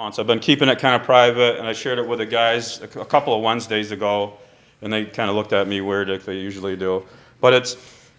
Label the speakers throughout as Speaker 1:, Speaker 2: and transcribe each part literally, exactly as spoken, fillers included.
Speaker 1: months. I've been keeping it kind of private, and I shared it with the guys a couple of Wednesdays ago, and they kind of looked at me weird like they usually do. But it's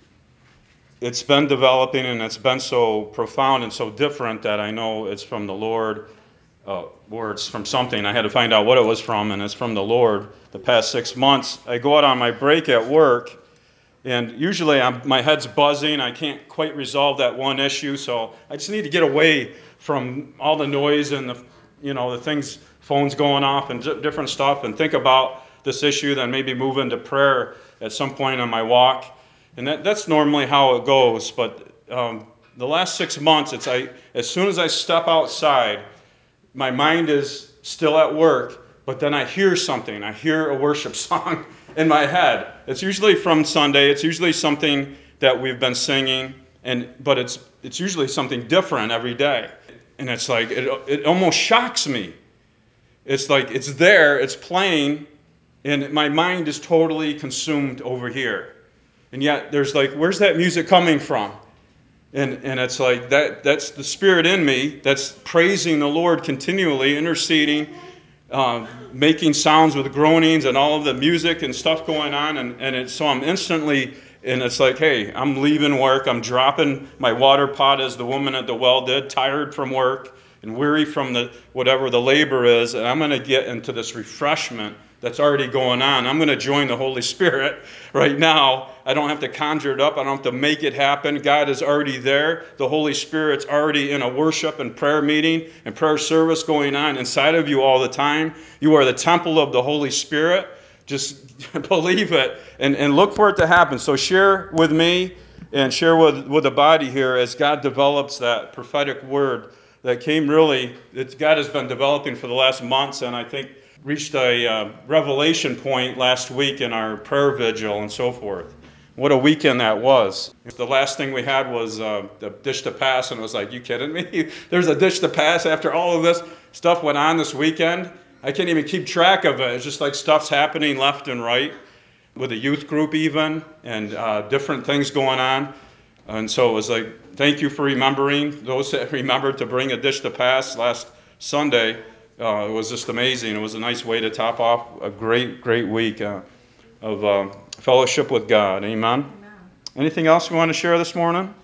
Speaker 1: it's been developing, and it's been so profound and so different that I know it's from the Lord, uh, or it's from something. I had to find out what it was from, and it's from the Lord. The past six months, I go out on my break at work, and usually I'm, my head's buzzing. I can't quite resolve that one issue, so I just need to get away from all the noise and the, you know, the things, phones going off and different stuff, and think about this issue, then maybe move into prayer at some point on my walk. And that, that's normally how it goes. But um, the last six months, it's I, as soon as I step outside, my mind is still at work, but then I hear something. I hear a worship song in my head. It's usually from Sunday. It's usually something that we've been singing, and but it's it's usually something different every day. And it's like it, it almost shocks me. It's like it's there, it's playing, and my mind is totally consumed over here. And yet there's like, where's that music coming from? And and it's like that that's the spirit in me that's praising the Lord continually, interceding, uh, making sounds with groanings and all of the music and stuff going on. And, and it's, so I'm instantly, and it's like, hey, I'm leaving work. I'm dropping my water pot as the woman at the well did, tired from work and weary from the whatever the labor is. And I'm going to get into this refreshment that's already going on. I'm going to join the Holy Spirit right now. I don't have to conjure it up. I don't have to make it happen. God is already there. The Holy Spirit's already in a worship and prayer meeting and prayer service going on inside of you all the time. You are the temple of the Holy Spirit. Just believe it and, and look for it to happen. So share with me and share with, with the body here as God develops that prophetic word that came really, that God has been developing for the last months, and I think reached a uh, revelation point last week in our prayer vigil and so forth. What a weekend that was. The last thing we had was uh, the dish to pass, and it was like, you kidding me? There's a dish to pass after all of this stuff went on this weekend? I can't even keep track of it. It's just like stuff's happening left and right with the youth group even, and uh, different things going on. And so it was like, thank you for remembering, those that remembered to bring a dish to pass last Sunday. Uh, it was just amazing. It was a nice way to top off a great, great week uh, of uh, fellowship with God. Amen? Amen. Anything else you want to share this morning?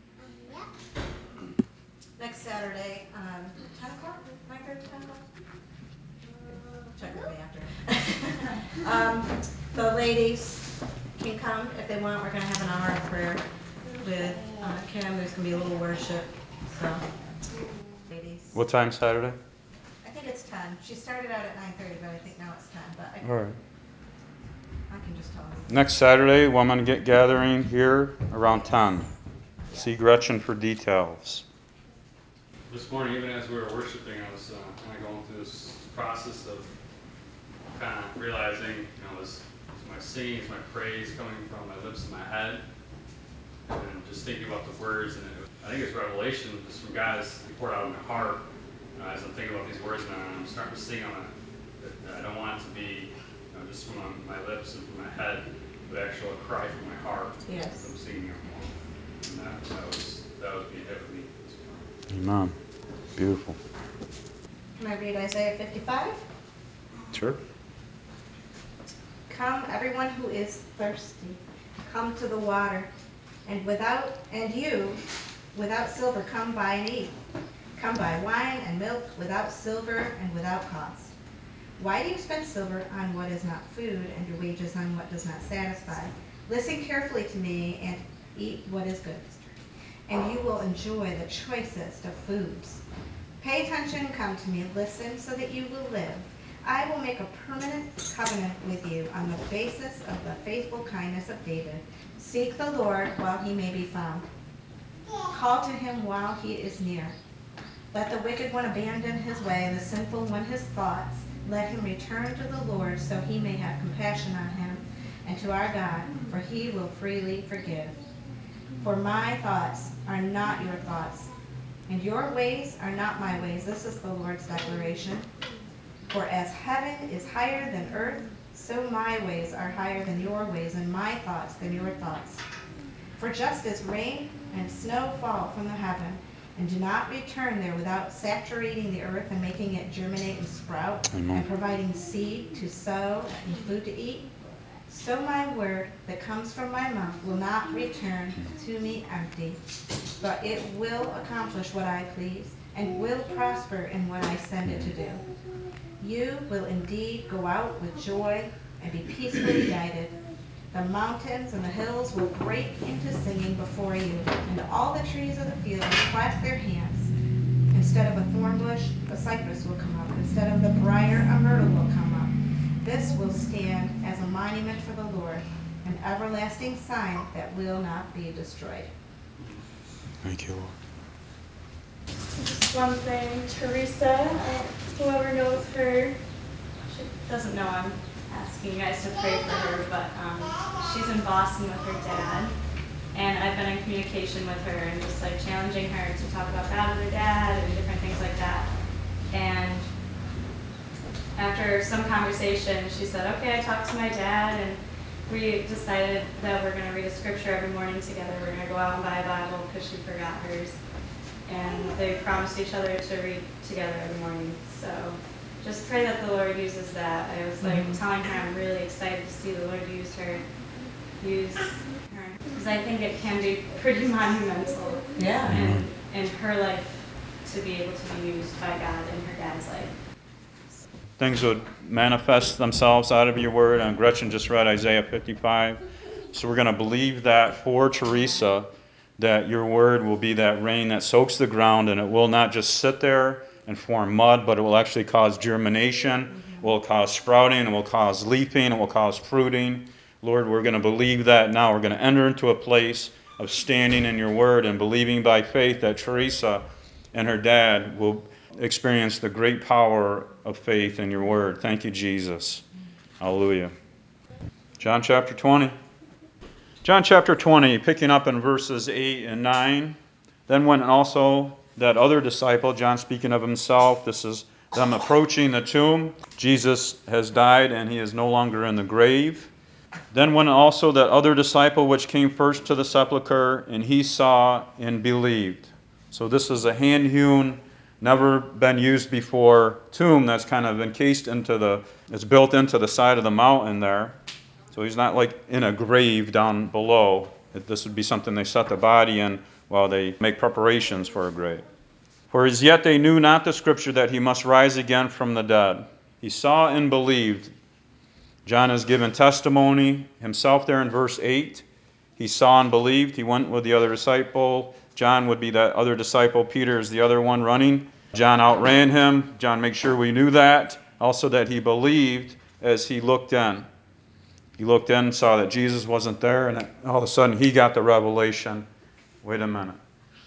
Speaker 2: Next Saturday, um, ten o'clock, nine thirty, ten o'clock? Check with me after. um, the ladies can come if they want. We're going to have an hour of prayer with uh, Kim. There's going to be a little worship. So, ladies.
Speaker 1: What time Saturday?
Speaker 2: I think it's ten. She started out at nine thirty, but I think now it's ten. But I,
Speaker 1: All right.
Speaker 2: I can just tell them.
Speaker 1: Next Saturday, women get gathering here around ten. Yeah. See Gretchen for details. This morning, even as we were worshiping, I was uh, kind of going through this process of kind of realizing, you know, is, is my singing, is my praise coming from my lips and my head? And just thinking about the words, and it was, I think it's revelation just from God as He poured out of my heart. Uh, as I'm thinking about these words, and I'm starting to sing on it. I don't want it to be, you know, just from my lips and from my head, but actually a cry from my heart.
Speaker 2: Yes.
Speaker 1: I'm singing it. And that, that was that was being hit with me. Amen. Beautiful.
Speaker 2: Can I read Isaiah fifty-five?
Speaker 1: Sure.
Speaker 2: Come, everyone who is thirsty, come to the water, and without and you, without silver, come buy and eat. Come buy wine and milk without silver and without cost. Why do you spend silver on what is not food, and your wages on what does not satisfy? Listen carefully to me and eat what is good, and you will enjoy the choicest of foods. Pay attention, come to me, listen, so that you will live. I will make a permanent covenant with you on the basis of the faithful kindness of David. Seek the Lord while he may be found. Call to him while he is near. Let the wicked one abandon his way, and the sinful one his thoughts. Let him return to the Lord, so he may have compassion on him, and to our God, for he will freely forgive. For my thoughts are not your thoughts, and your ways are not my ways. This is the Lord's declaration. For as heaven is higher than earth, so my ways are higher than your ways, and my thoughts than your thoughts. For just as rain and snow fall from the heaven, and do not return there without saturating the earth and making it germinate and sprout,
Speaker 1: Amen.
Speaker 2: and providing seed to sow and food to eat, so my word that comes from my mouth will not return to me empty, but it will accomplish what I please, and will prosper in what I send it to do. You will indeed go out with joy and be peacefully guided. The mountains and the hills will break into singing before you, and all the trees of the field will clap their hands. Instead of a thorn bush, a cypress will come up. Instead of the briar, a myrtle will come up. This will stand as a monument for the Lord, an everlasting sign that will not be destroyed.
Speaker 1: Thank you, Lord.
Speaker 3: Just one thing, Teresa, uh, whoever knows her, she doesn't know I'm asking you guys to pray for her, but um, she's in Boston with her dad, and I've been in communication with her and just like challenging her to talk about God with her dad and different things like that. And after some conversation, she said, okay, I talked to my dad, and we decided that we're going to read a scripture every morning together. We're going to go out and buy a Bible because she forgot hers. And they promised each other to read together every morning. So just pray that the Lord uses that. I was like mm-hmm. telling her I'm really excited to see the Lord use her, use her, because I think it can be pretty monumental.
Speaker 2: Yeah.
Speaker 3: And in her life to be able to be used by God in her dad's life.
Speaker 1: Things would manifest themselves out of your word. And Gretchen just read Isaiah fifty-five. So we're going to believe that for Teresa, that your word will be that rain that soaks the ground, and it will not just sit there and form mud, but it will actually cause germination, mm-hmm. will cause sprouting, it will cause leafing, it will cause fruiting. Lord, we're going to believe that now. We're going to enter into a place of standing in your word and believing by faith that Teresa and her dad will experience the great power of faith in your word. Thank you, Jesus. Hallelujah. John chapter twenty. John chapter twenty, picking up in verses eight and nine. Then went also that other disciple, John speaking of himself, this is them approaching the tomb. Jesus has died and he is no longer in the grave. Then went also that other disciple which came first to the sepulchre, and he saw and believed. So this is a hand-hewn, never been used before tomb that's kind of encased into the, it's built into the side of the mountain there. So he's not like in a grave down below. This would be something they set the body in while they make preparations for a grave. For as yet they knew not the scripture that he must rise again from the dead. He saw and believed. John has given testimony himself there in verse eight. He saw and believed. He went with the other disciple. John would be that other disciple. Peter is the other one running. John outran him. John makes sure we knew that. Also that he believed as he looked in. He looked in, saw that Jesus wasn't there, and all of a sudden he got the revelation. Wait a minute.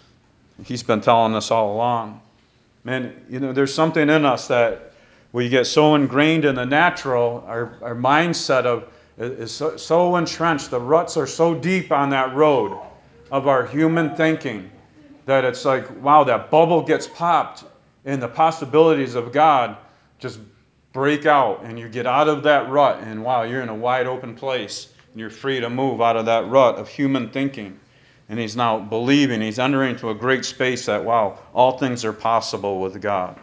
Speaker 1: He's been telling us all along. Man, you know, there's something in us that we get so ingrained in the natural, our, our mindset of is so, so entrenched, the ruts are so deep on that road of our human thinking that it's like, wow, that bubble gets popped and the possibilities of God just break out, and you get out of that rut, and wow, you're in a wide open place, and you're free to move out of that rut of human thinking. And he's now believing, he's entering into a great space that, wow, all things are possible with God.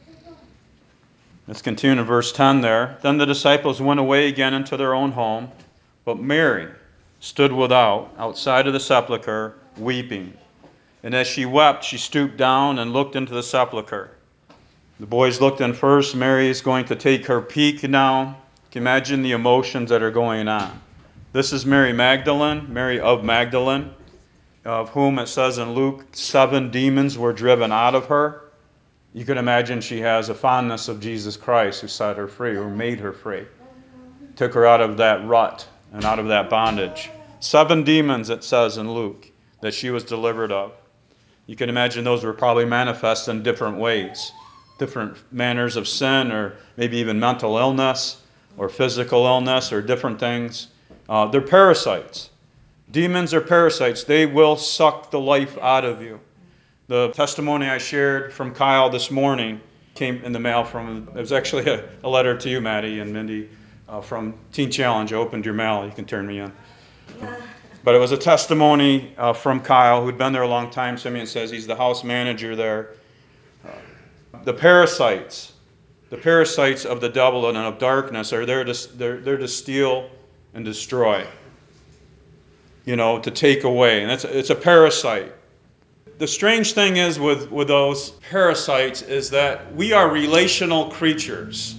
Speaker 1: Let's continue in verse ten there. Then the disciples went away again into their own home, but Mary stood without, outside of the sepulchre, weeping. And as she wept, she stooped down and looked into the sepulchre. The boys looked in first. Mary is going to take her peek now. Can you imagine the emotions that are going on? This is Mary Magdalene, Mary of Magdalene, of whom it says in Luke, seven demons were driven out of her. You can imagine she has a fondness of Jesus Christ who set her free, or made her free. Took her out of that rut and out of that bondage. Seven demons, it says in Luke, that she was delivered of. You can imagine those were probably manifest in different ways. Different manners of sin, or maybe even mental illness, or physical illness, or different things. Uh, they're parasites. Demons are parasites. They will suck the life out of you. The testimony I shared from Kyle this morning came in the mail from, it was actually a, a letter to you, Maddie and Mindy, uh, from Teen Challenge. I opened your mail. You can turn me in. But it was a testimony uh, from Kyle, who'd been there a long time. Simeon says he's the house manager there. Uh, the parasites, the parasites of the devil and of darkness are there to, they're, they're to steal and destroy, you know, to take away. And it's, it's a parasite. The strange thing is with, with those parasites is that we are relational creatures.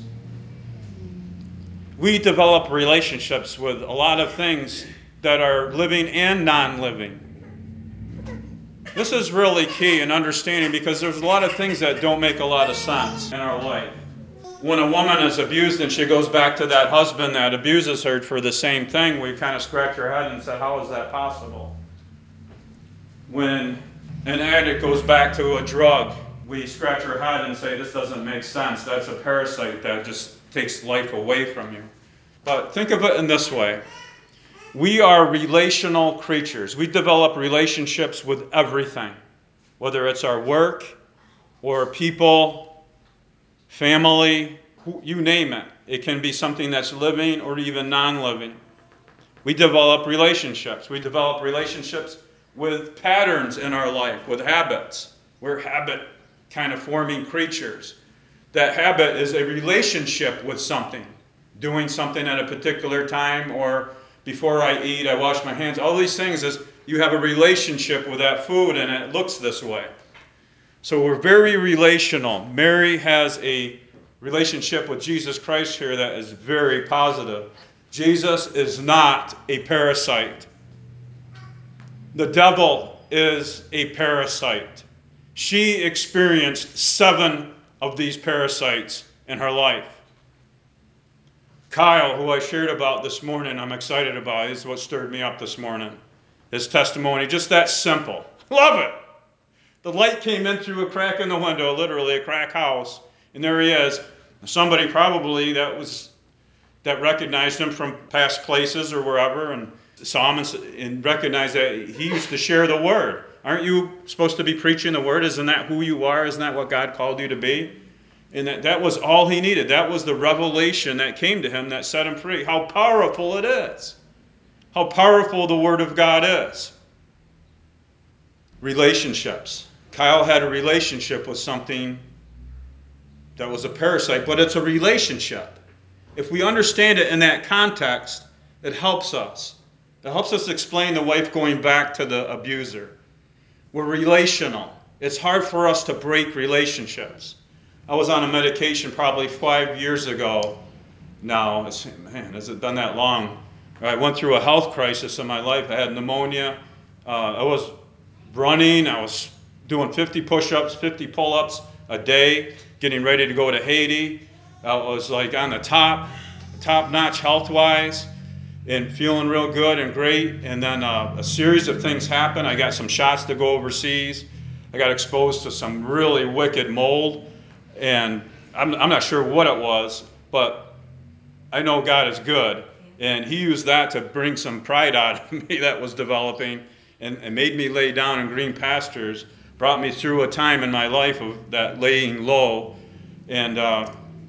Speaker 1: We develop relationships with a lot of things that are living and non-living. This is really key in understanding, because there's a lot of things that don't make a lot of sense in our life. When a woman is abused and she goes back to that husband that abuses her for the same thing, we kind of scratch our head and say, how is that possible? When an addict goes back to a drug, we scratch our head and say, this doesn't make sense. That's a parasite that just takes life away from you. But think of it in this way. We are relational creatures. We develop relationships with everything, whether it's our work or people, family, you name it. It can be something that's living or even non-living. We develop relationships. We develop relationships with patterns in our life, with habits. We're habit kind of forming creatures. That habit is a relationship with something, doing something at a particular time, or before I eat, I wash my hands. All these things is you have a relationship with that food, and it looks this way. So we're very relational. Mary has a relationship with Jesus Christ here that is very positive. Jesus is not a parasite. The devil is a parasite. She experienced seven of these parasites in her life. Kyle, who I shared about this morning, I'm excited about, is what stirred me up this morning. His testimony, just that simple. Love it. The light came in through a crack in the window, literally a crack house, and there he is. Somebody probably that was that recognized him from past places or wherever, and saw him and, and recognized that he used to share the word. Aren't you supposed to be preaching the word? Isn't that who you are? Isn't that what God called you to be? And that, that was all he needed. That was the revelation that came to him that set him free. How powerful it is. How powerful the Word of God is. Relationships. Kyle had a relationship with something that was a parasite, but it's a relationship. If we understand it in that context, it helps us. It helps us explain the wife going back to the abuser. We're relational. It's hard for us to break relationships. I was on a medication probably five years ago now. It's, man, has it been that long? I went through a health crisis in my life. I had pneumonia. Uh, I was running. I was doing fifty push-ups, fifty pull-ups a day, getting ready to go to Haiti. I was like on the top, top-notch health-wise, and feeling real good and great. And then uh, a series of things happened. I got some shots to go overseas. I got exposed to some really wicked mold. And I'm, I'm not sure what it was, but I know God is good. And he used that to bring some pride out of me that was developing, and, and made me lay down in green pastures, brought me through a time in my life of that laying low. And uh,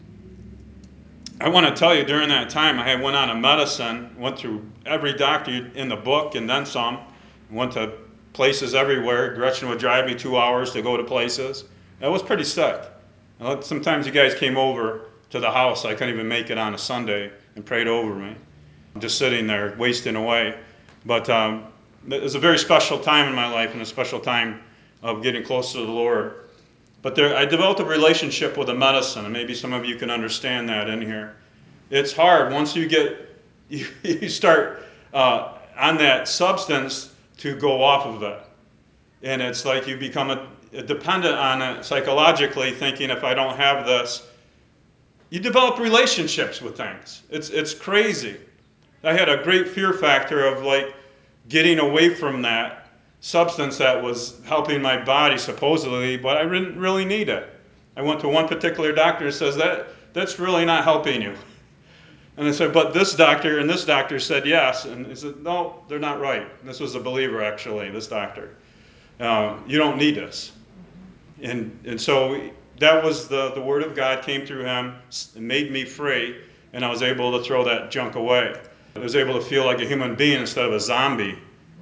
Speaker 1: I want to tell you, during that time, I had went on a medicine, went through every doctor in the book and then some, went to places everywhere. Gretchen would drive me two hours to go to places. I was pretty sick. Sometimes you guys came over to the house. I couldn't even make it on a Sunday and prayed over me. I'm just sitting there wasting away. But um, it was a very special time in my life, and a special time of getting closer to the Lord. But there, I developed a relationship with a medicine, and maybe some of you can understand that in here. It's hard once you get, you, you start uh, on that substance to go off of it. And it's like you become a, a dependent on it psychologically, thinking if I don't have this, you develop relationships with things. It's, it's crazy. I had a great fear factor of like getting away from that substance that was helping my body supposedly, but I didn't really need it. I went to one particular doctor who says that that's really not helping you. And I said, but this doctor and this doctor said yes. And he said, no, they're not right. And this was a believer, actually, this doctor. Uh, you don't need this. And, and so that was the, the word of God came through him, made me free, and I was able to throw that junk away. I was able to feel like a human being instead of a zombie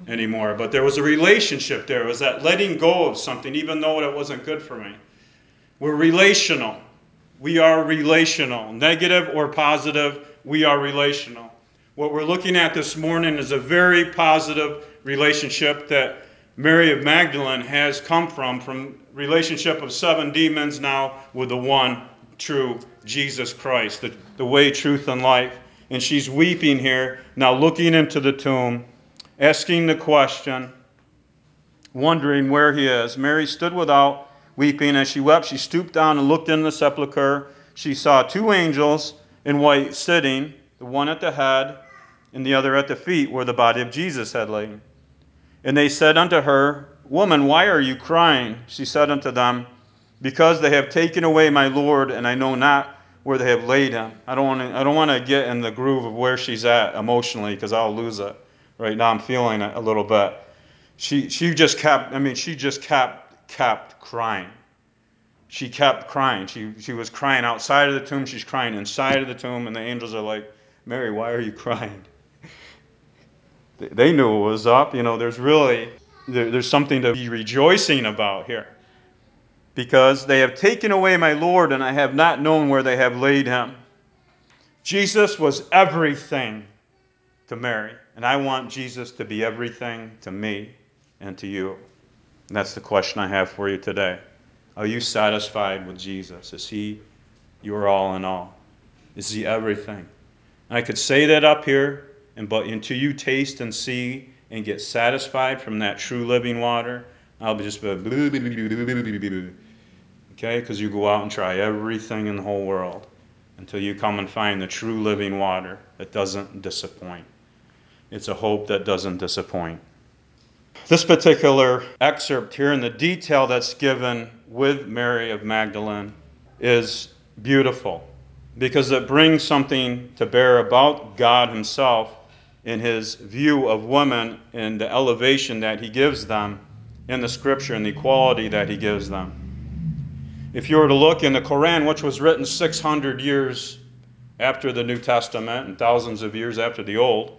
Speaker 1: anymore. But there was a relationship there. It was that letting go of something, even though it wasn't good for me. We're relational. We are relational. Negative or positive, we are relational. What we're looking at this morning is a very positive relationship that Mary of Magdalene has come from, from relationship of seven demons now with the one true Jesus Christ, the, the way, truth, and life. And she's weeping here, now looking into the tomb, asking the question, wondering where he is. Mary stood without, weeping. As she wept, she stooped down and looked in the sepulchre. She saw two angels in white sitting, the one at the head and the other at the feet, where the body of Jesus had lain. And they said unto her, Woman, why are you crying? She said unto them, Because they have taken away my Lord, and I know not where they have laid him. I don't want to, I don't want to get in the groove of where she's at emotionally, because I'll lose it. Right now I'm feeling it a little bit. She, she just kept, I mean, she just kept, kept crying. She kept crying. She, she was crying outside of the tomb. She's crying inside of the tomb. And the angels are like, Mary, why are you crying? They knew it was up. You know, there's really, there, there's something to be rejoicing about here. Because they have taken away my Lord, and I have not known where they have laid him. Jesus was everything to Mary. And I want Jesus to be everything to me and to you. And that's the question I have for you today. Are you satisfied with Jesus? Is he your all in all? Is he everything? And I could say that up here, and but until you taste and see and get satisfied from that true living water, I'll be just be okay, because you go out and try everything in the whole world until you come and find the true living water that doesn't disappoint. It's a hope that doesn't disappoint. This particular excerpt here and the detail that's given with Mary of Magdalene is beautiful because it brings something to bear about God himself in his view of women and the elevation that he gives them in the scripture and the equality that he gives them. If you were to look in the Quran, which was written six hundred years after the New Testament and thousands of years after the Old,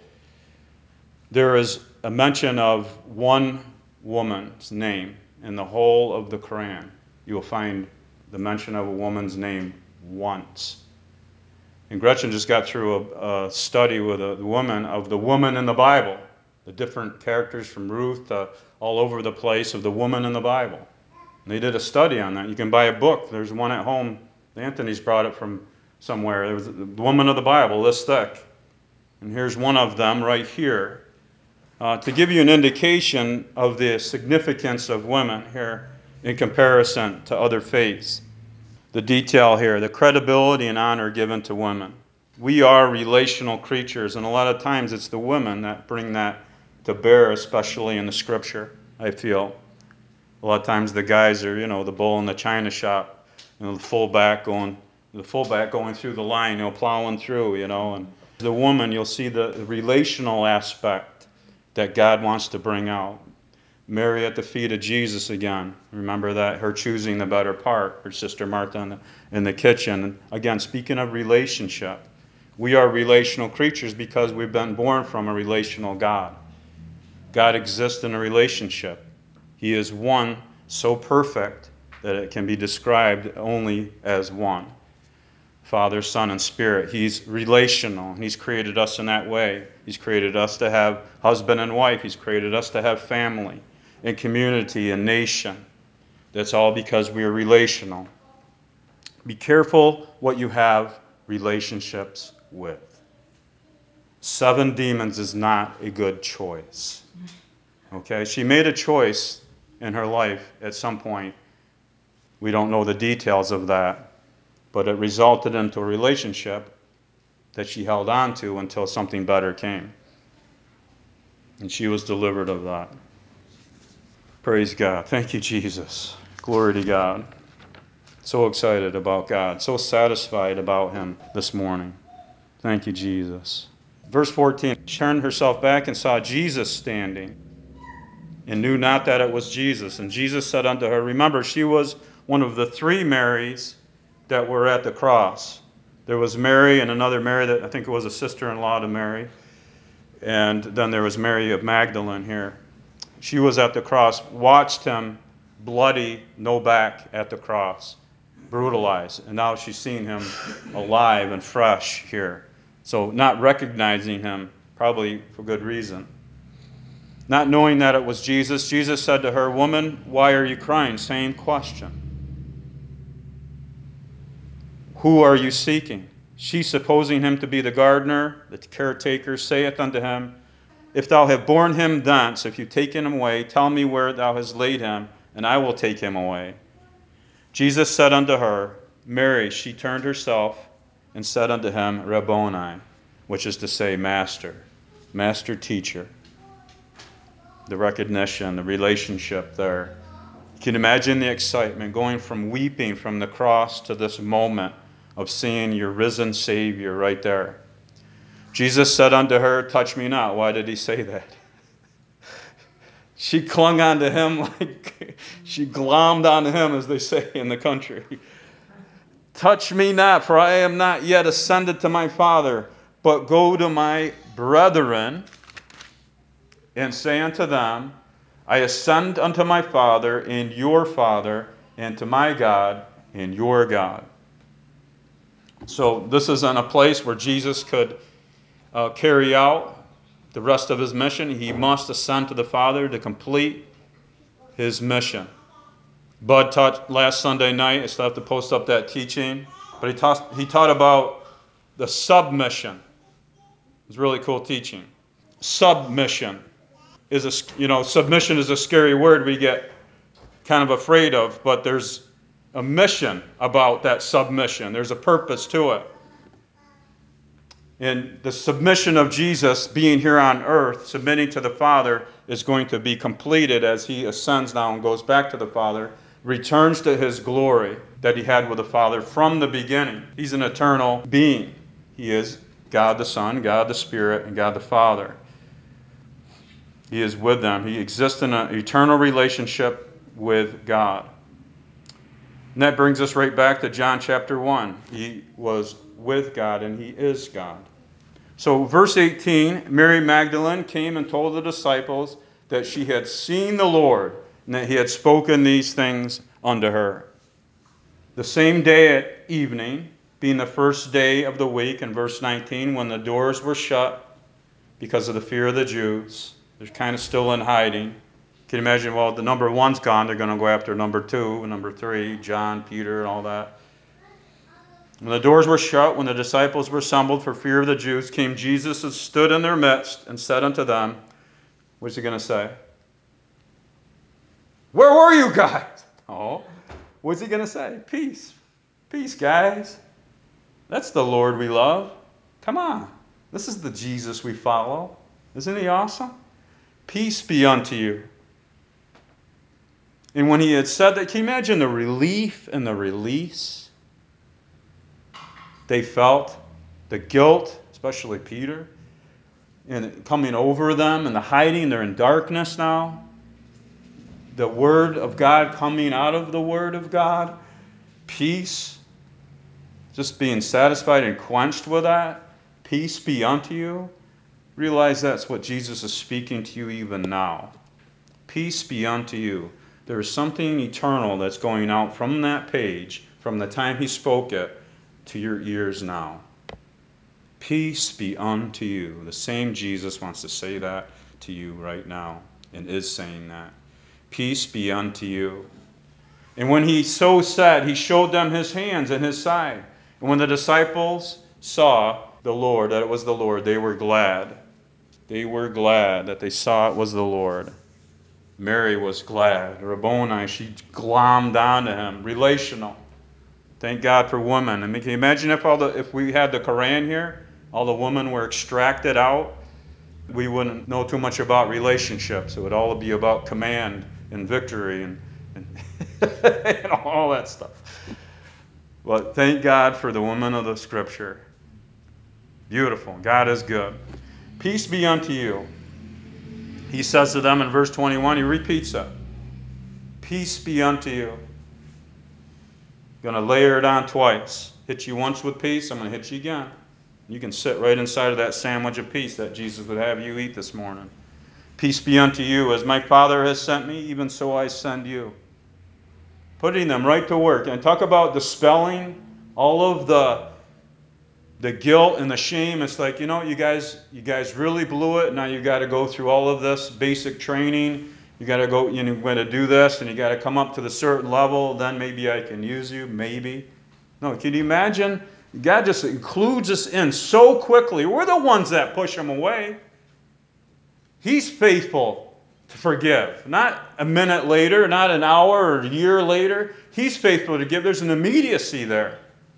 Speaker 1: there is a mention of one woman's name in the whole of the Quran. You will find the mention of a woman's name once. And Gretchen just got through a, a study with a woman of the woman in the Bible, the different characters from Ruth to all over the place of the woman in the Bible. And they did a study on that. You can buy a book. There's one at home. Anthony's brought it from somewhere. There was the woman of the Bible, this thick. And here's one of them right here. Uh, to give you an indication of the significance of women here in comparison to other faiths. The detail here, the credibility and honor given to women. We are relational creatures, and a lot of times it's the women that bring that to bear, especially in the scripture, I feel. A lot of times the guys are, you know, the bull in the china shop, you know, the fullback going, the fullback going through the line, you know, plowing through, you know, and the woman, you'll see the, the relational aspect that God wants to bring out. Mary at the feet of Jesus again. Remember that, her choosing the better part, her sister Martha in the, in the kitchen. And again, speaking of relationship, we are relational creatures because we've been born from a relational God. God exists in a relationship. He is one so perfect that it can be described only as one. Father, Son, and Spirit. He's relational, and he's created us in that way. He's created us to have husband and wife. He's created us to have family and community and nation. That's all because we are relational. Be careful what you have relationships with. Seven demons is not a good choice. Okay? She made a choice in her life at some point. We don't know the details of that. But it resulted into a relationship that she held on to until something better came. And she was delivered of that. Praise God. Thank you, Jesus. Glory to God. So excited about God. So satisfied about him this morning. Thank you, Jesus. Verse fourteen, she turned herself back and saw Jesus standing and knew not that it was Jesus. And Jesus said unto her, remember, she was one of the three Marys that were at the cross. There was Mary and another Mary that I think it was a sister-in-law to Mary. And then there was Mary of Magdalene here. She was at the cross, watched him bloody, no back at the cross, brutalized. And now she's seeing him alive and fresh here. So not recognizing him, probably for good reason. Not knowing that it was Jesus, Jesus said to her, "Woman, why are you crying?" Same question. "Who are you seeking?" She, supposing him to be the gardener, the caretaker, saith unto him, "If thou have borne him thence, if you taken him away, tell me where thou hast laid him, and I will take him away." Jesus said unto her, "Mary." She turned herself and said unto him, "Rabboni," which is to say, Master, Master Teacher. The recognition, the relationship there. You can imagine the excitement going from weeping from the cross to this moment of seeing your risen Savior right there. Jesus said unto her, "Touch me not." Why did he say that? She clung onto him like she glommed onto him, as they say in the country. "Touch me not, for I am not yet ascended to my Father, but go to my brethren and say unto them, I ascend unto my Father and your Father, and to my God and your God." So this is in a place where Jesus could uh, carry out the rest of his mission. He must ascend to the Father to complete his mission. Bud taught last Sunday night. I still have to post up that teaching. But he taught, he taught about the submission. It was really cool teaching. Submission is a, you know, submission is a scary word we get kind of afraid of, but there's a mission about that submission. There's a purpose to it. And the submission of Jesus being here on earth, submitting to the Father, is going to be completed as he ascends now and goes back to the Father, returns to his glory that he had with the Father from the beginning. He's an eternal being. He is God the Son, God the Spirit, and God the Father. He is with them. He exists in an eternal relationship with God. And that brings us right back to John chapter one. He was with God and he is God. So verse eighteen, Mary Magdalene came and told the disciples that she had seen the Lord and that he had spoken these things unto her. The same day at evening, being the first day of the week, in verse nineteen, when the doors were shut because of the fear of the Jews, they're kind of still in hiding. Can you imagine, well, the number one's gone, they're going to go after number two, number three, John, Peter, and all that. When the doors were shut, when the disciples were assembled for fear of the Jews, came Jesus and stood in their midst and said unto them, what's he going to say? Where were you guys? Oh, what's he going to say? Peace. Peace, guys. That's the Lord we love. Come on. This is the Jesus we follow. Isn't he awesome? Peace be unto you. And when he had said that, can you imagine the relief and the release they felt? The guilt, especially Peter, and coming over them and the hiding. They're in darkness now. The Word of God coming out of the Word of God. Peace. Just being satisfied and quenched with that. Peace be unto you. Realize that's what Jesus is speaking to you even now. Peace be unto you. There is something eternal that's going out from that page, from the time he spoke it, to your ears now. Peace be unto you. The same Jesus wants to say that to you right now and is saying that. Peace be unto you. And when he so said, he showed them his hands and his side. And when the disciples saw the Lord, that it was the Lord, they were glad. They were glad that they saw it was the Lord. Mary was glad. Rabboni, she glommed onto him. Relational. Thank God for women. I mean, can you imagine if all the if we had the Quran here, all the women were extracted out, we wouldn't know too much about relationships. It would all be about command and victory and, and, and all that stuff. But thank God for the women of the Scripture. Beautiful. God is good. Peace be unto you. He says to them in verse twenty-one, he repeats it. Peace be unto you. Going to layer it on twice. Hit you once with peace, I'm going to hit you again. You can sit right inside of that sandwich of peace that Jesus would have you eat this morning. Peace be unto you. As my Father has sent me, even so I send you. Putting them right to work. And talk about dispelling all of the, the guilt and the shame. It's like, you know, you guys, you guys really blew it. Now you got to go through all of this basic training. You got to go, you know, going to do this, and you got to come up to the certain level. Then maybe I can use you. Maybe. No, can you imagine? God just includes us in so quickly. We're the ones that push him away. He's faithful to forgive. Not a minute later, not an hour or a year later. He's faithful to give. There's an immediacy there.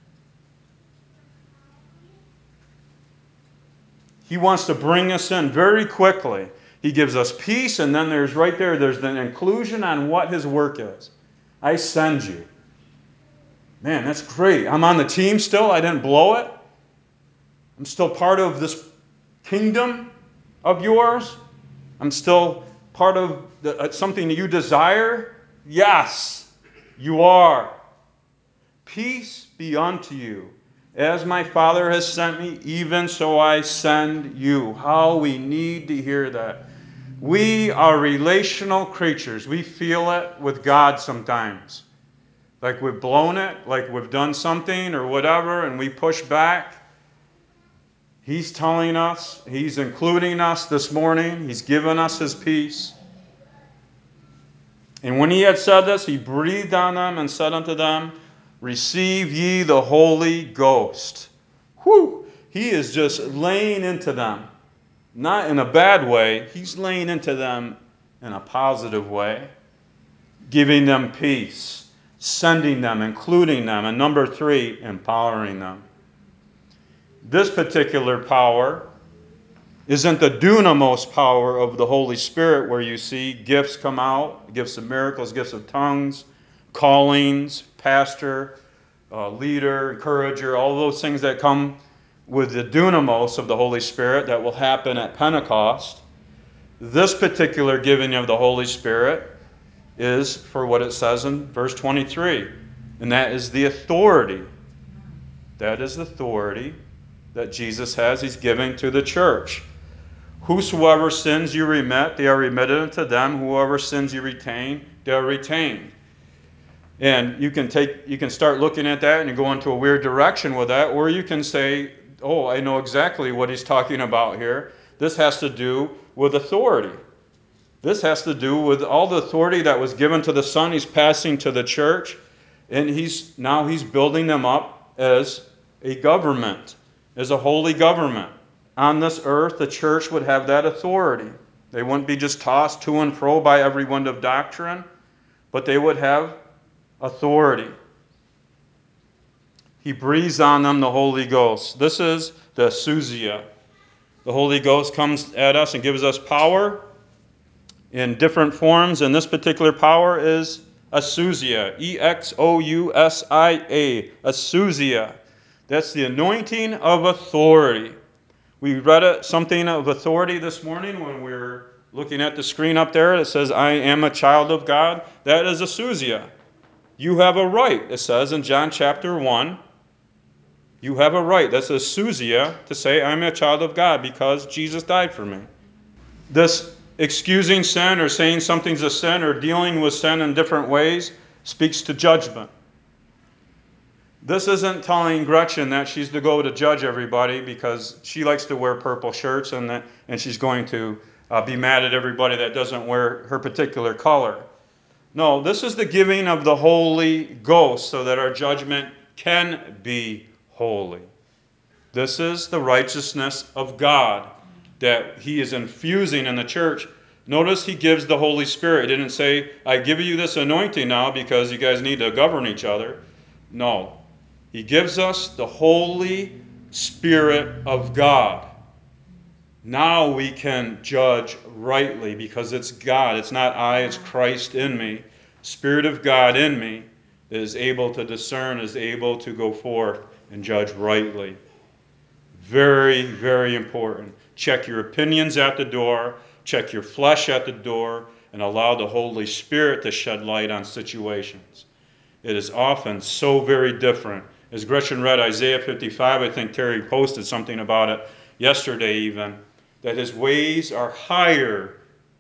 Speaker 1: He wants to bring us in very quickly. He gives us peace, and then there's right there, there's an inclusion on what his work is. I send you. Man, that's great. I'm on the team still. I didn't blow it. I'm still part of this kingdom of yours. I'm still part of the, uh, something that you desire. Yes, you are. Peace be unto you. As my Father has sent me, even so I send you. How we need to hear that. We are relational creatures. We feel it with God sometimes. Like we've blown it, like we've done something or whatever, and we push back. He's telling us, he's including us this morning. He's given us his peace. And when he had said this, he breathed on them and said unto them, receive ye the Holy Ghost. Whew! He is just laying into them. Not in a bad way. He's laying into them in a positive way. Giving them peace. Sending them, including them. And number three, empowering them. This particular power isn't the dunamis power of the Holy Spirit where you see gifts come out, gifts of miracles, gifts of tongues, callings, pastor, uh, leader, encourager, all those things that come with the dunamis of the Holy Spirit that will happen at Pentecost. This particular giving of the Holy Spirit is for what it says in verse twenty-three, and that is the authority. That is the authority that Jesus has. He's giving to the church. Whosoever sins you remit, they are remitted unto them. Whoever sins you retain, they are retained. And you can take, you can start looking at that and you go into a weird direction with that, or you can say, oh, I know exactly what he's talking about here. This has to do with authority. This has to do with all the authority that was given to the Son. He's passing to the church, and he's now he's building them up as a government, as a holy government. On this earth, the church would have that authority. They wouldn't be just tossed to and fro by every wind of doctrine, but they would have authority. He breathes on them the Holy Ghost. This is the exousia. The Holy Ghost comes at us and gives us power in different forms, and this particular power is exousia. E X O U S I A. Exousia. That's the anointing of authority. We read it, something of authority this morning when we were looking at the screen up there. It says, I am a child of God. That is exousia. You have a right, it says in John chapter one. You have a right. That's exousia to say, I'm a child of God because Jesus died for me. This excusing sin or saying something's a sin or dealing with sin in different ways speaks to judgment. This isn't telling Gretchen that she's to go to judge everybody because she likes to wear purple shirts and that, and she's going to uh, be mad at everybody that doesn't wear her particular color. No, this is the giving of the Holy Ghost so that our judgment can be holy. This is the righteousness of God that he is infusing in the church. Notice he gives the Holy Spirit. He didn't say, I give you this anointing now because you guys need to govern each other. No. He gives us the Holy Spirit of God. Now we can judge rightly because it's God. It's not I, it's Christ in me. Spirit of God in me is able to discern, is able to go forth and judge rightly. Very, very important. Check your opinions at the door. Check your flesh at the door. And allow the Holy Spirit to shed light on situations. It is often so very different. As Gretchen read Isaiah fifty-five, I think Terry posted something about it yesterday even, that his ways are higher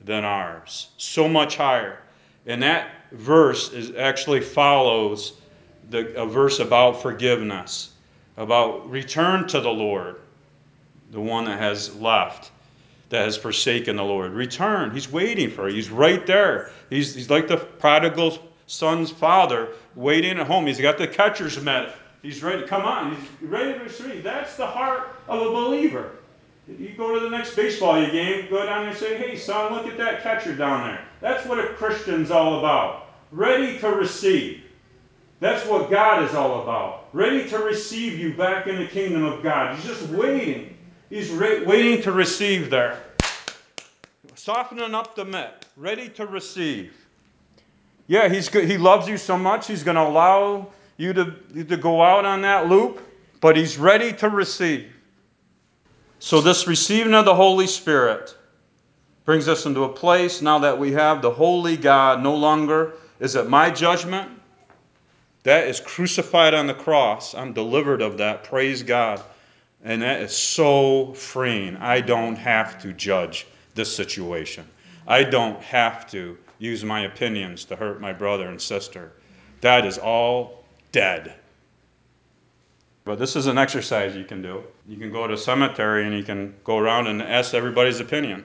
Speaker 1: than ours. So much higher. And that verse is actually follows the, a verse about forgiveness, about return to the Lord, the one that has left, that has forsaken the Lord. Return. He's waiting for you. He's right there. He's, he's like the prodigal son's father waiting at home. He's got the catcher's mitt. He's ready. Come on. He's ready to receive. That's the heart of a believer. You go to the next baseball game, go down there and say, hey, son, look at that catcher down there. That's what a Christian's all about. Ready to receive. That's what God is all about. Ready to receive you back in the kingdom of God. He's just waiting. He's re- waiting to receive there. Softening up the mitt. Ready to receive. Yeah, he's good. He loves you so much, he's going to allow you to, you to go out on that loop, but he's ready to receive. So this receiving of the Holy Spirit brings us into a place now that we have the holy God. No longer is it my judgment. That is crucified on the cross. I'm delivered of that. Praise God. And that is so freeing. I don't have to judge this situation. I don't have to use my opinions to hurt my brother and sister. That is all dead. But this is an exercise you can do. You can go to a cemetery and you can go around and ask everybody's opinion.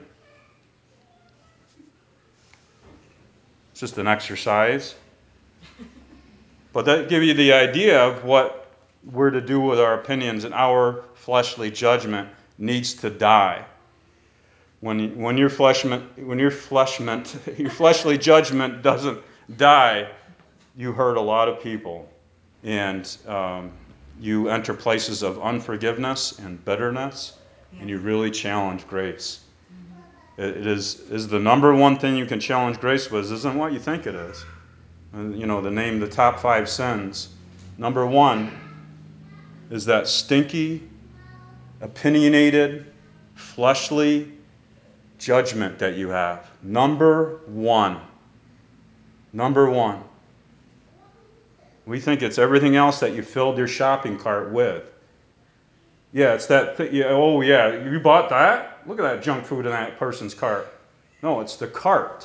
Speaker 1: It's just an exercise. But that gives you the idea of what we're to do with our opinions, and our fleshly judgment needs to die. When, when your fleshment, when your fleshment, your fleshly judgment doesn't die, you hurt a lot of people. And um, you enter places of unforgiveness and bitterness, and you really challenge grace. It, it is, is the number one thing you can challenge grace with isn't what you think it is. And, you know, the name, the top five sins. Number one is that stinky, opinionated, fleshly judgment that you have. Number one. Number one. We think it's everything else that you filled your shopping cart with. Yeah, it's that, th- yeah, oh yeah, you bought that? Look at that junk food in that person's cart. No, it's the cart.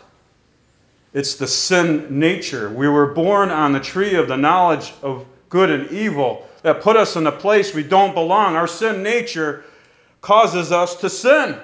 Speaker 1: It's the sin nature. We were born on the tree of the knowledge of good and evil that put us in a place we don't belong. Our sin nature causes us to sin.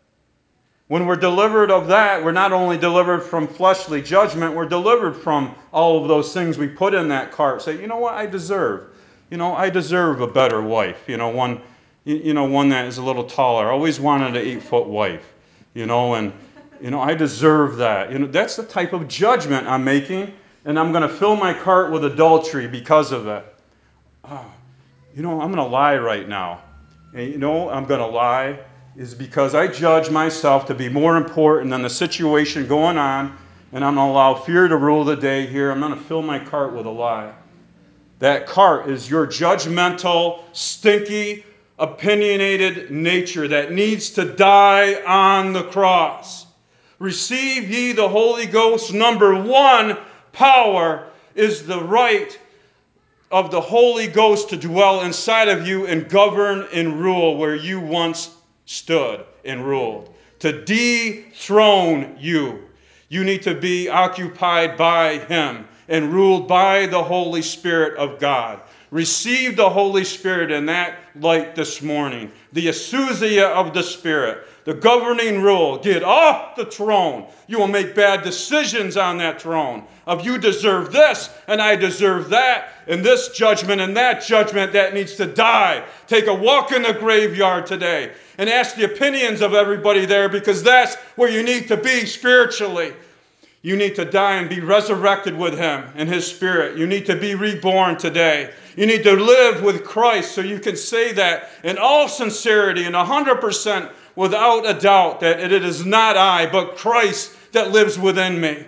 Speaker 1: When we're delivered of that, we're not only delivered from fleshly judgment, we're delivered from all of those things we put in that cart. Say, you know what, I deserve. You know, I deserve a better wife. You know, one, you know, one that is a little taller. I always wanted an eight-foot wife. You know, and, you know, I deserve that. You know, that's the type of judgment I'm making, and I'm going to fill my cart with adultery because of it. Oh, you know, I'm going to lie right now. And you know, I'm going to lie is because I judge myself to be more important than the situation going on, and I'm going to allow fear to rule the day here. I'm going to fill my cart with a lie. That cart is your judgmental, stinky, opinionated nature that needs to die on the cross. Receive ye the Holy Ghost. Number one, power is the right of the Holy Ghost to dwell inside of you and govern and rule where you once stood and ruled. To dethrone you. You need to be occupied by Him and ruled by the Holy Spirit of God. Receive the Holy Spirit in that light this morning. The exousia of the Spirit. The governing rule. Get off the throne. You will make bad decisions on that throne. Of you deserve this and I deserve that. And this judgment and that judgment that needs to die. Take a walk in the graveyard today. And ask the opinions of everybody there, because that's where you need to be spiritually. You need to die and be resurrected with Him and His Spirit. You need to be reborn today. You need to live with Christ so you can say that in all sincerity and one hundred percent without a doubt that it is not I, but Christ that lives within me.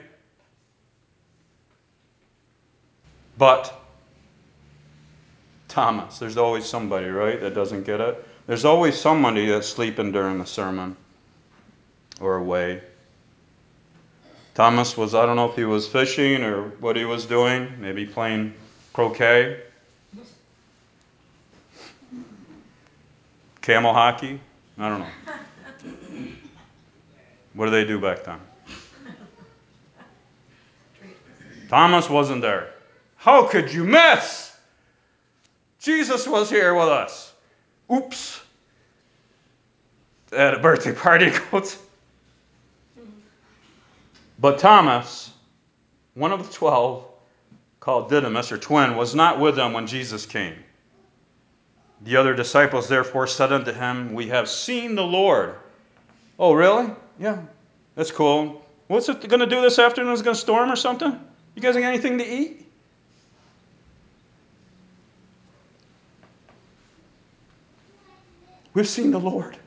Speaker 1: But Thomas, there's always somebody, right, that doesn't get it. There's always somebody that's sleeping during the sermon or away. Thomas was, I don't know if he was fishing or what he was doing, maybe playing croquet, camel hockey, I don't know. What do they do back then? Thomas wasn't there. How could you miss? Jesus was here with us. Oops. At a birthday party goes. But Thomas, one of the twelve, called Didymus, or twin, was not with them when Jesus came. The other disciples therefore said unto him, We have seen the Lord. Oh, really? Yeah, that's cool. What's it going to do this afternoon? Is it going to storm or something? You guys got anything to eat? We've seen the Lord.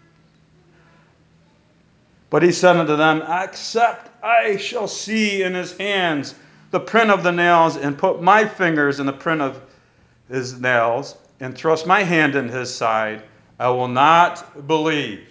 Speaker 1: But he said unto them, Except I shall see in his hands the print of the nails, and put my fingers in the print of his nails, and thrust my hand in his side, I will not believe.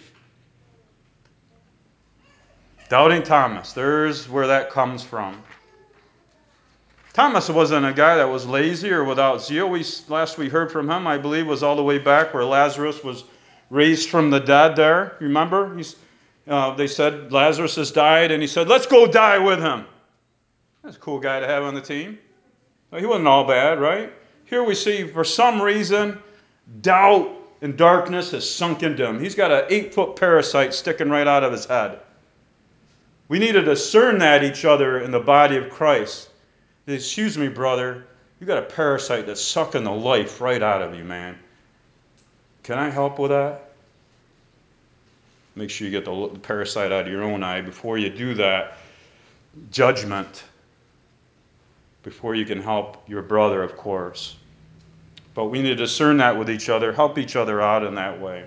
Speaker 1: Doubting Thomas, there's where that comes from. Thomas wasn't a guy that was lazy or without zeal. We, last we heard from him, I believe, was all the way back where Lazarus was raised from the dead there. Remember? He's, uh, they said Lazarus has died, and he said, let's go die with him. That's a cool guy to have on the team. He wasn't all bad, right? Here we see, for some reason, doubt and darkness has sunk into him. He's got an eight-foot parasite sticking right out of his head. We need to discern that each other in the body of Christ. Excuse me, brother, you got a parasite that's sucking the life right out of you, man. Can I help with that? Make sure you get the parasite out of your own eye. Before you do that, judgment. Before you can help your brother, of course. But we need to discern that with each other, help each other out in that way.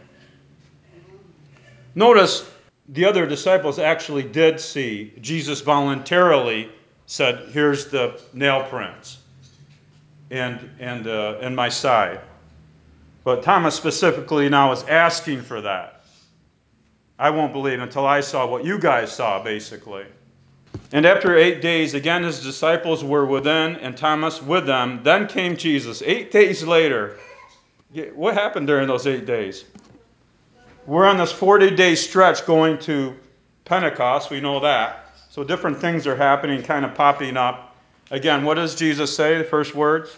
Speaker 1: Notice the other disciples actually did see. Jesus voluntarily said, here's the nail prints and, and uh, in my side. But Thomas specifically now is asking for that. I won't believe until I saw what you guys saw, basically. And after eight days, again his disciples were within, and Thomas with them. Then came Jesus. Eight days later. What happened during those eight days? We're on this forty-day stretch going to Pentecost. We know that. So different things are happening, kind of popping up. Again, what does Jesus say, the first words?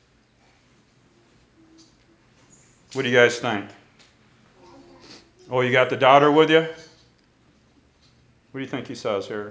Speaker 1: What do you guys think? Oh, you got the daughter with you? What do you think he says here?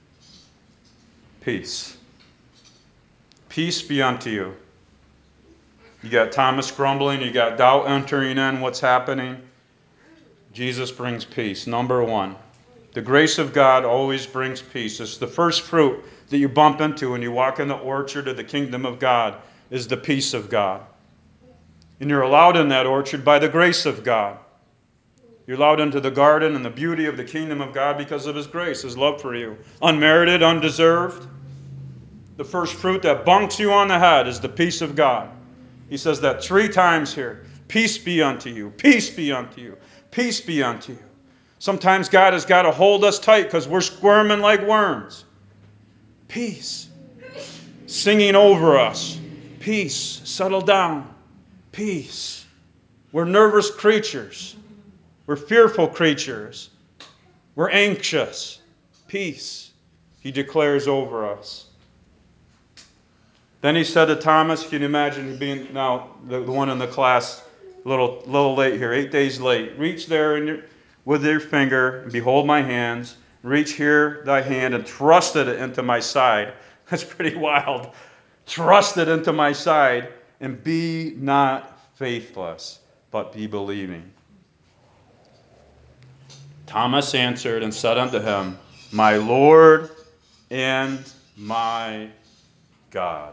Speaker 1: Peace. Peace be unto you. You got Thomas grumbling. You got doubt entering in. What's happening? Jesus brings peace. Number one. The grace of God always brings peace. It's the first fruit that you bump into when you walk in the orchard of the kingdom of God is the peace of God. And you're allowed in that orchard by the grace of God. You're allowed into the garden and the beauty of the kingdom of God because of his grace, his love for you. Unmerited, undeserved. The first fruit that bunks you on the head is the peace of God. He says that three times here. Peace be unto you. Peace be unto you. Peace be unto you. Sometimes God has got to hold us tight because we're squirming like worms. Peace. Singing over us. Peace. Settle down. Peace. We're nervous creatures. We're fearful creatures. We're anxious. Peace. He declares over us. Then he said to Thomas, can you imagine being now the, the one in the class, a little, little late here, eight days late. Reach there in your, with your finger, and behold my hands. Reach here thy hand and thrust it into my side. That's pretty wild. Thrust it into my side, and be not faithless, but be believing. Thomas answered and said unto him, my Lord and my God.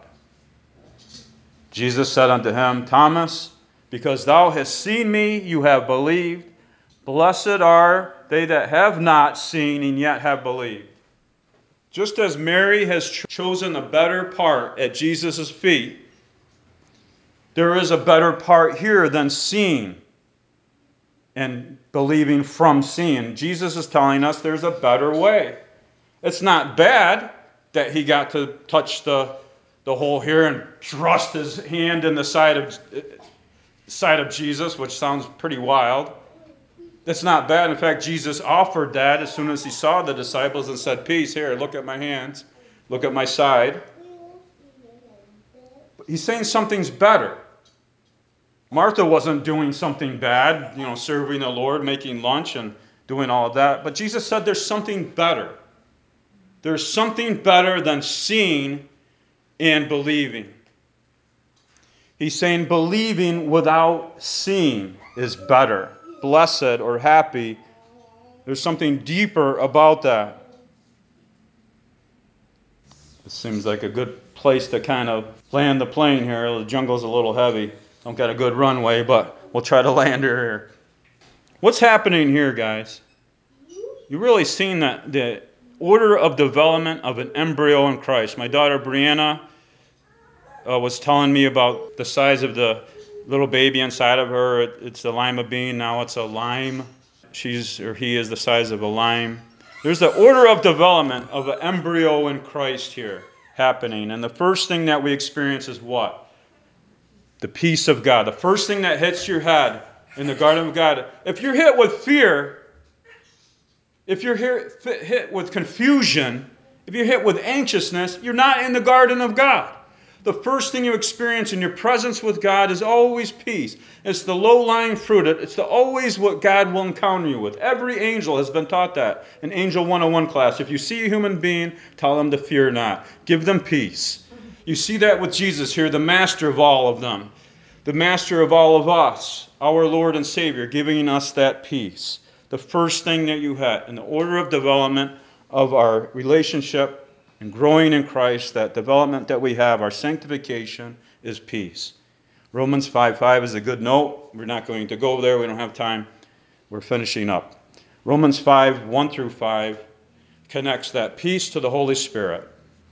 Speaker 1: Jesus said unto him, Thomas, because thou hast seen me, you have believed. Blessed are they that have not seen and yet have believed. Just as Mary has chosen a better part at Jesus' feet, there is a better part here than seeing and believing from seeing. Jesus is telling us there's a better way. It's not bad that he got to touch the the hole here and thrust his hand in the side of, side of Jesus, which sounds pretty wild. That's not bad. In fact, Jesus offered that as soon as he saw the disciples and said, peace, here, look at my hands. Look at my side. He's saying something's better. Martha wasn't doing something bad, you know, serving the Lord, making lunch and doing all of that. But Jesus said there's something better. There's something better than seeing and believing. He's saying believing without seeing is better. Blessed or happy. There's something deeper about that. It seems like a good place to kind of land the plane here. The jungle's a little heavy. Don't got a good runway, but we'll try to land her here. What's happening here, guys? You've really seen that the order of development of an embryo in Christ. My daughter Brianna uh, was telling me about the size of the little baby inside of her. It, it's a lima bean. Now it's a lime. She's or he is the size of a lime. There's the order of development of an embryo in Christ here happening. And the first thing that we experience is what? The peace of God. The first thing that hits your head in the garden of God. If you're hit with fear, if you're hit with confusion, if you're hit with anxiousness, you're not in the garden of God. The first thing you experience in your presence with God is always peace. It's the low-lying fruit. It's the always what God will encounter you with. Every angel has been taught that in Angel one oh one class. If you see a human being, tell them to fear not. Give them peace. You see that with Jesus here, the master of all of them. The master of all of us, our Lord and Savior, giving us that peace. The first thing that you had in the order of development of our relationship and growing in Christ, that development that we have, our sanctification, is peace. Romans five five is a good note. We're not going to go there. We don't have time. We're finishing up. Romans five, one through five, connects that peace to the Holy Spirit.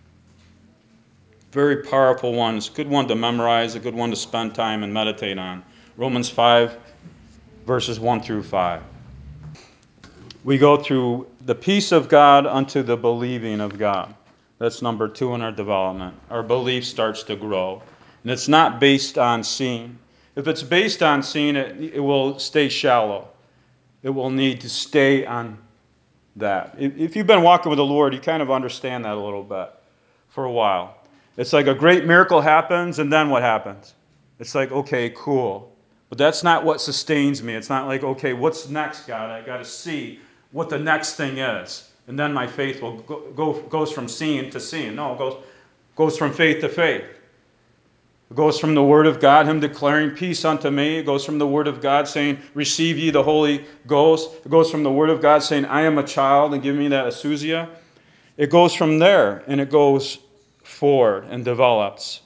Speaker 1: Very powerful one. It's a good one to memorize, a good one to spend time and meditate on. Romans five, verses one through five. We go through the peace of God unto the believing of God. That's number two in our development. Our belief starts to grow. And it's not based on seeing. If it's based on seeing, it, it will stay shallow. It will need to stay on that. If, if you've been walking with the Lord, you kind of understand that a little bit for a while. It's like a great miracle happens, and then what happens? It's like, okay, cool. But that's not what sustains me. It's not like, okay, what's next, God? I got to see what the next thing is. And then my faith will go, go goes from seeing to seeing. No, it goes, goes from faith to faith. It goes from the Word of God, Him declaring peace unto me. It goes from the Word of God saying, receive ye the Holy Ghost. It goes from the Word of God saying, I am a child, and give me that exousia. It goes from there, and it goes forward and develops.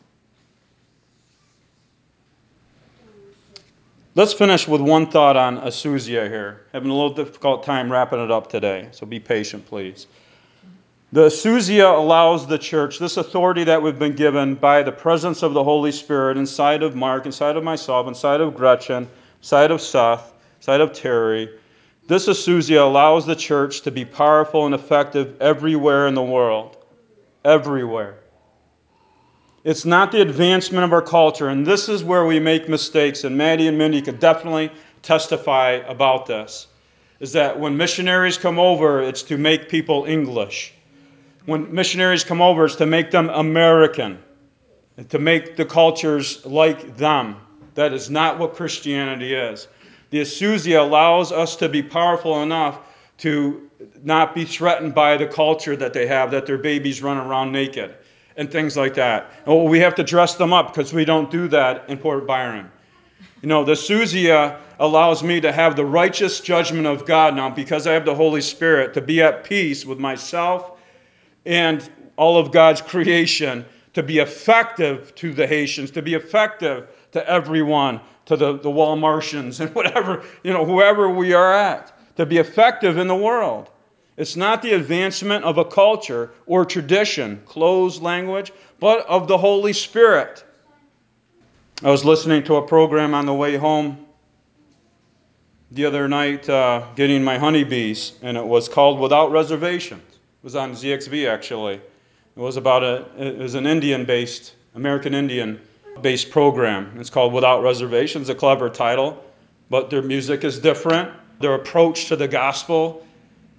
Speaker 1: Let's finish with one thought on exousia here. Having a little difficult time wrapping it up today, so be patient, please. The exousia allows the church, this authority that we've been given by the presence of the Holy Spirit inside of Mark, inside of myself, inside of Gretchen, inside of Seth, inside of Terry. This exousia allows the church to be powerful and effective everywhere in the world. Everywhere. It's not the advancement of our culture, and this is where we make mistakes, and Maddie and Mindy could definitely testify about this, is that when missionaries come over, it's to make people English. When missionaries come over, it's to make them American, and to make the cultures like them. That is not what Christianity is. The exousia allows us to be powerful enough to not be threatened by the culture that they have, that their babies run around naked and things like that. Oh, we have to dress them up because we don't do that in Port Byron. You know, the exousia allows me to have the righteous judgment of God now because I have the Holy Spirit, to be at peace with myself and all of God's creation, to be effective to the Haitians, to be effective to everyone, to the, the Walmartians and whatever, you know, whoever we are at, to be effective in the world. It's not the advancement of a culture or tradition, closed language, but of the Holy Spirit. I was listening to a program on the way home the other night, uh, getting my honeybees, and it was called Without Reservations. It was on Z X V, actually. It was about a, it was an Indian-based, American Indian-based program. It's called Without Reservations, a clever title, but their music is different. Their approach to the gospel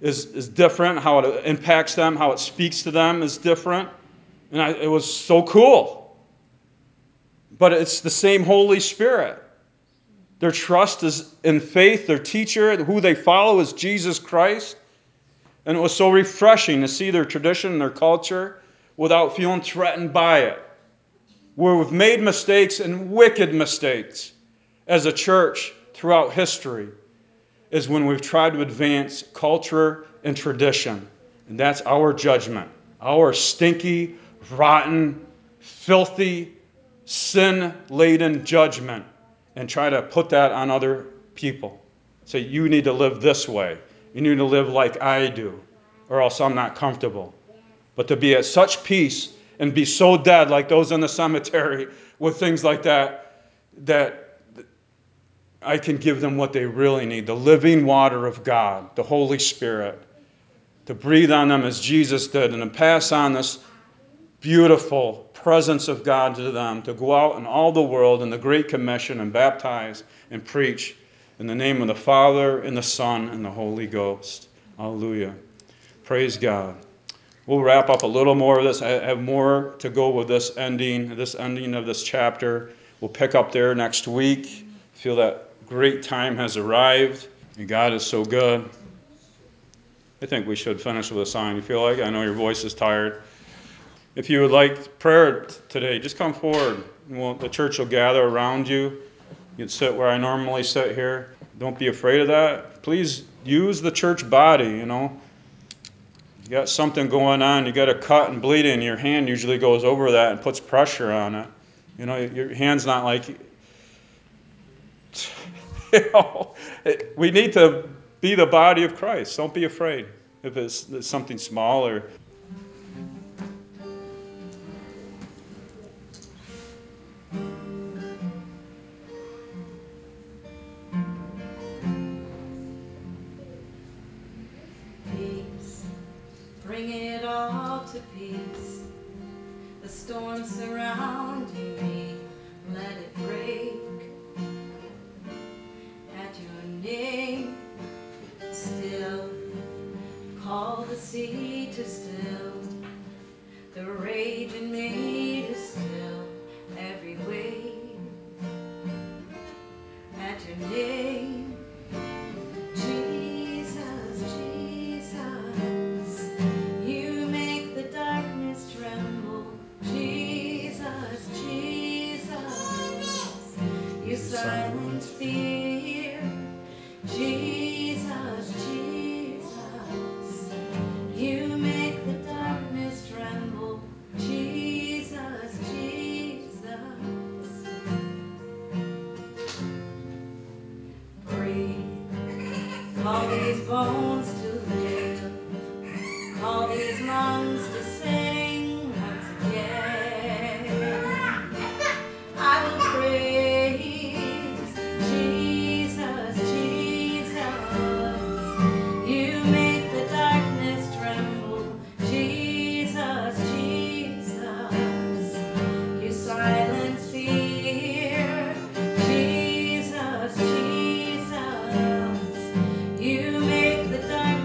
Speaker 1: is, is different, how it impacts them, how it speaks to them is different. And I, it was so cool. But it's the same Holy Spirit. Their trust is in faith. Their teacher, who they follow, is Jesus Christ. And it was so refreshing to see their tradition and their culture without feeling threatened by it. Where we've made mistakes and wicked mistakes as a church throughout history is when we've tried to advance culture and tradition. And that's our judgment. Our stinky, rotten, filthy, sin-laden judgment. And try to put that on other people. Say, you need to live this way. You need to live like I do, or else I'm not comfortable. But to be at such peace and be so dead like those in the cemetery with things like that, that I can give them what they really need, the living water of God, the Holy Spirit, to breathe on them as Jesus did and to pass on this beautiful presence of God to them, to go out in all the world in the Great Commission and baptize and preach in the name of the Father and the Son and the Holy Ghost. Hallelujah. Praise God. We'll wrap up a little more of this. I have more to go with this ending, this ending of this chapter. We'll pick up there next week. I feel that great time has arrived, and God is so good. I think we should finish with a song. You feel like? I know your voice is tired. If you would like prayer today, just come forward. We'll, the church will gather around you. You can sit where I normally sit here. Don't be afraid of that. Please use the church body, you know. You got something going on, you got a cut and bleeding, your hand usually goes over that and puts pressure on it. You know, your hand's not like, you know, we need to be the body of Christ. Don't be afraid if it's, it's something small or...
Speaker 2: Peace, bring it all to peace. The storm surrounding me, let it break. At your name, still, call the sea to still. The rage in me to still every wave. At your name, Jesus, Jesus, you make the darkness tremble. Jesus, Jesus, you silence fear. Jesus, Jesus, you make the darkness tremble. Jesus, Jesus, breathe. Call these bones to live. Call these lungs to sing once again. I will praise Jesus, Jesus. You make the darkness tremble. Jesus, Jesus. You silence fear. Jesus, Jesus. You make the darkness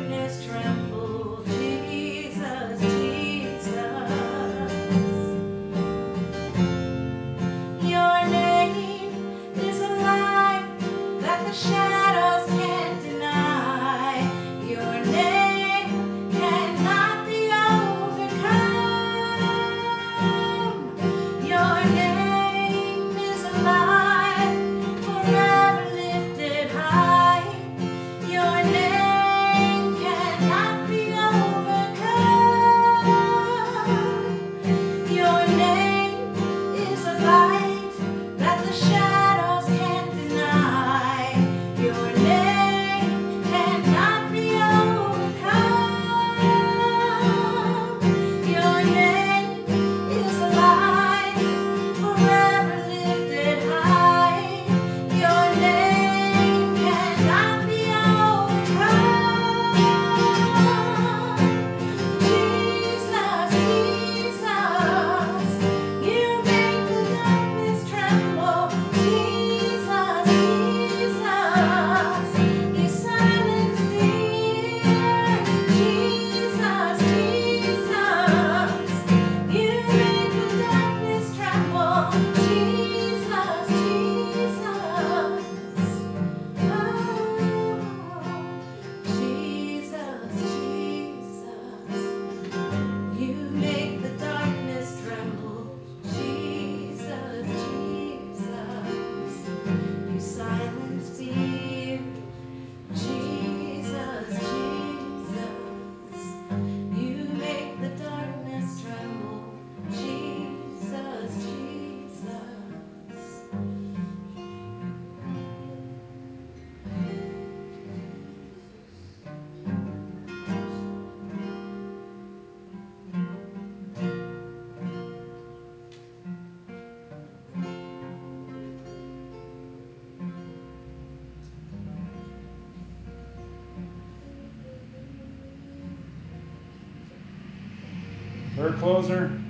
Speaker 4: Door closer.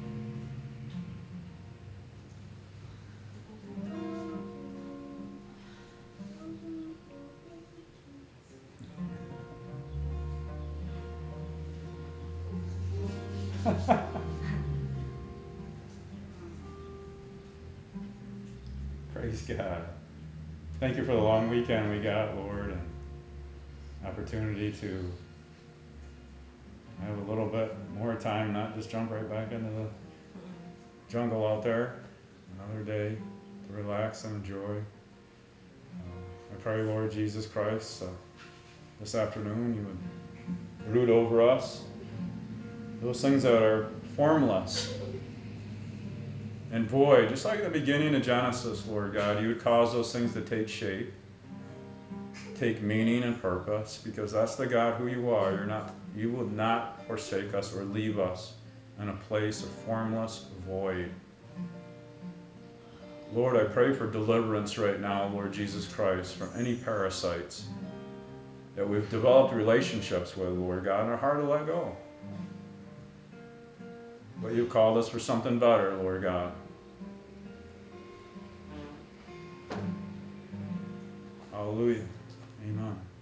Speaker 4: Praise God. Thank you for the long weekend we got, Lord, and opportunity to have a little bit more time, not just jump right back into the jungle out there. Another day to relax and enjoy. Uh, I pray, Lord Jesus Christ, uh, this afternoon you would brood over us those things that are formless and void, just like the beginning of Genesis, Lord God. You would cause those things to take shape, take meaning and purpose, because that's the God who you are. You're not, you will not forsake us or leave us in a place of formless void. Lord, I pray for deliverance right now, Lord Jesus Christ, from any parasites that we've developed relationships with, Lord God, and are hard to let go. But you've called us for something better, Lord God. Hallelujah. Amen.